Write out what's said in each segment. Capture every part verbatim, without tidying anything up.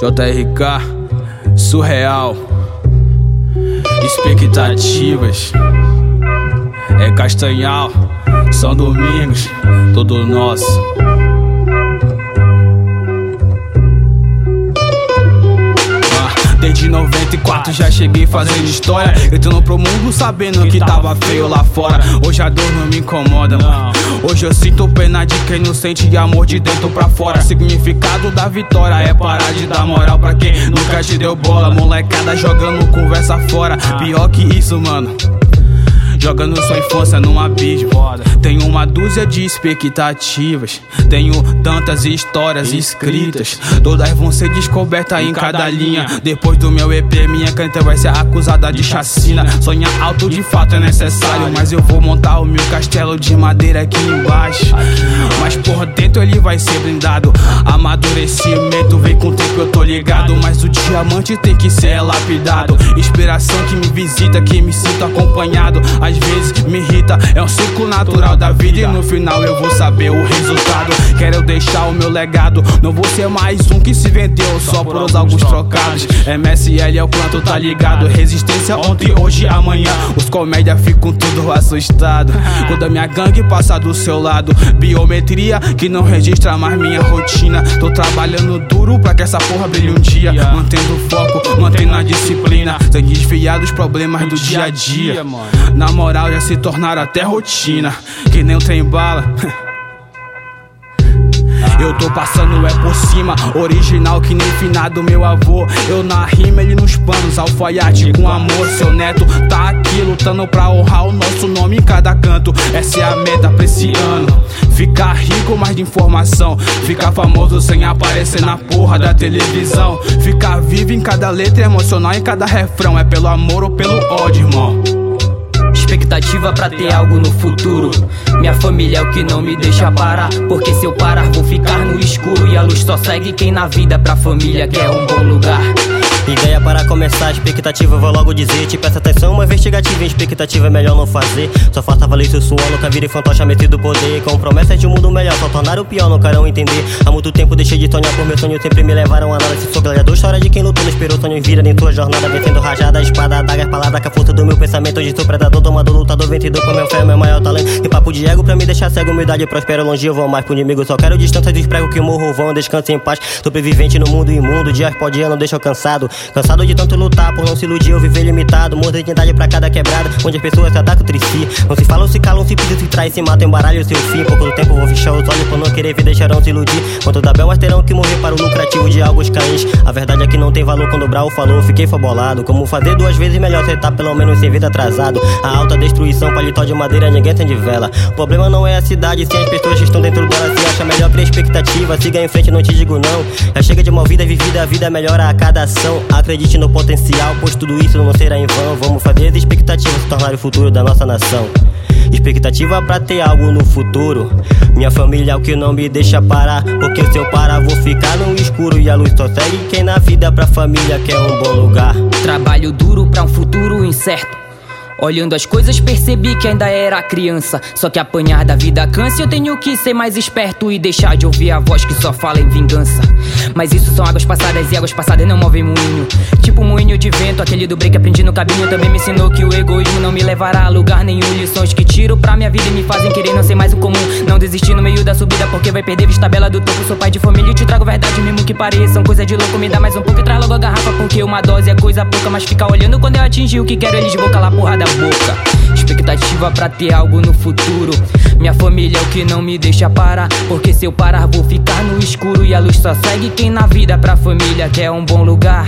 J R K, surreal, expectativas, é Castanhal, São Domingos, todo nosso. Desde noventa e quatro já cheguei fazendo história, entrando pro mundo sabendo que tava feio lá fora. Hoje a dor não me incomoda, mano. Hoje eu sinto pena de quem não sente amor de dentro pra fora. Significado da vitória é parar de dar moral pra quem nunca te deu bola. Molecada jogando conversa fora, pior que isso, mano, jogando sua infância num abismo. Tenho uma dúzia de expectativas, tenho tantas histórias escritas, todas vão ser descobertas em cada linha. Depois do meu E P, minha caneta vai ser acusada de chacina. Sonhar alto de fato é necessário, mas eu vou montar o meu castelo de madeira aqui embaixo. Mas por dentro ele vai ser blindado. Amadurecimento vem com o tempo, eu tô ligado, mas o diamante tem que ser lapidado. Inspiração que me visita, que me sinto acompanhado. Às vezes me irrita, é um ciclo natural da vida e no final eu vou saber o resultado. Quero deixar o meu legado, não vou ser mais um que se vendeu só por usar alguns trocados. M S L é o planto, tá ligado? Resistência ontem, hoje, amanhã. Os comédia ficam tudo assustado quando a minha gangue passa do seu lado. Biometria que não registra mais minha rotina. Tô trabalhando duro pra que essa porra brilhe um dia, mantendo o foco, mantendo a disciplina, sem desviar dos problemas do dia a dia. Na moral já se tornaram até rotina, que nem um trem bala. Eu tô passando é por cima, original que nem finado meu avô. Eu na rima, ele nos panos, alfaiate com amor. Seu neto tá aqui lutando pra honrar o nosso nome em cada canto. Essa é a meta pra esse ano, ficar rico mais de informação, ficar famoso sem aparecer na porra da televisão, ficar vivo em cada letra, emocional em cada refrão. É pelo amor ou pelo ódio, irmão. Expectativa pra ter algo no futuro. Minha família é o que não me deixa parar, porque se eu parar vou ficar no escuro. E a luz só segue quem na vida pra família quer um bom lugar. Ideia para começar, expectativa vou logo dizer. Te peço atenção, uma investigativa em expectativa é melhor não fazer. Só falta valer seu suor, nunca virei fantoche metido poder. Com promessas de um mundo melhor, só tornar o pior, não querem entender. Há muito tempo deixei de sonhar por meus sonhos, sempre me levaram a nada. Se sou gladiador, história de quem lutou, não esperou sonhos vira em tua jornada. Vencendo rajada, espada, adaga, palavra com a força do meu pensamento. Hoje sou predador, domador, lutador, vencedor com meu fé, meu maior talento. E papo de ego pra me deixar cego, humildade, prospero, longe eu vou mais pro inimigo. Só quero distância dos pregos que morro, vão, descanse em paz. Sobrevivente no mundo imundo, dias por dia não deixo cansado. Cansado de tanto lutar, por não se iludir, eu viver limitado. Modernidade pra cada quebrada, onde as pessoas se atacam entre si. Não se falam, se calam, se pisam, se traem, se matam, embaralham o seu fim. Pouco do tempo vou fechar os olhos por não querer ver, deixarão se iludir. Quanto da bel, mas terão que morrer para o lucrativo de algo cães. A verdade é que não tem valor quando o Brau falou, fiquei fabolado. Como fazer duas vezes melhor, cê tá pelo menos sem vida atrasado. A alta destruição, paletó de madeira, ninguém tem de vela. O problema não é a cidade, sim as pessoas que estão dentro dela. Se acha melhor, cria expectativa, siga em frente, não te digo não. Já chega de mal vida vivida, a vida melhora a cada ação. Acredite no potencial, pois tudo isso não será em vão. Vamos fazer as expectativas se tornar o futuro da nossa nação. Expectativa pra ter algo no futuro. Minha família é o que não me deixa parar, porque se eu parar vou ficar no escuro. E a luz só segue quem na vida pra família quer um bom lugar. Trabalho duro pra um futuro incerto. Olhando as coisas percebi que ainda era criança. Só que apanhar da vida cansa, eu tenho que ser mais esperto e deixar de ouvir a voz que só fala em vingança. Mas isso são águas passadas e águas passadas não movem moinho. Tipo moinho de vento, aquele do break aprendi no caminho. Também me ensinou que o egoísmo não me levará a lugar nenhum. Lições que tiro pra minha vida e me fazem querer não ser mais o comum. Não desistir no meio da subida porque vai perder vista bela do topo. Sou pai de família e te trago verdade mesmo que pareçam coisa de louco. Me dá mais um pouco e traz logo a garrafa, porque uma dose é coisa pouca. Mas ficar olhando quando eu atingir o que quero, eles vão calar a porra da boca. Expectativa pra ter algo no futuro. Minha família é o que não me deixa parar, porque se eu parar vou ficar no escuro. E a luz só segue quem na vida pra família quer um bom lugar.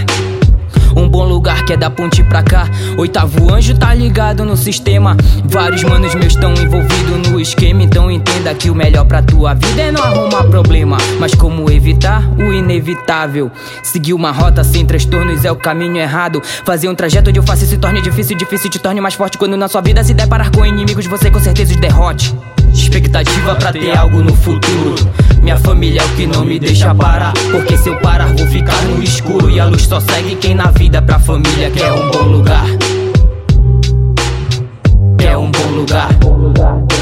Um bom lugar que é da ponte pra cá. Oitavo anjo tá ligado no sistema. Vários manos meus tão envolvidos no esquema. Então entenda que o melhor pra tua vida é não arrumar problema, mas como evitar o inevitável. Seguir uma rota sem transtornos é o caminho errado. Fazer um trajeto onde eu faço se torne difícil, difícil te torne mais forte. Quando na sua vida se deparar com inimigos, você com certeza os derrote. Expectativa pra ter algo no futuro. Minha família é o que não me deixa parar, porque se eu parar vou ficar no escuro. E a luz só segue quem na vida pra família quer um bom lugar. Quer um bom lugar.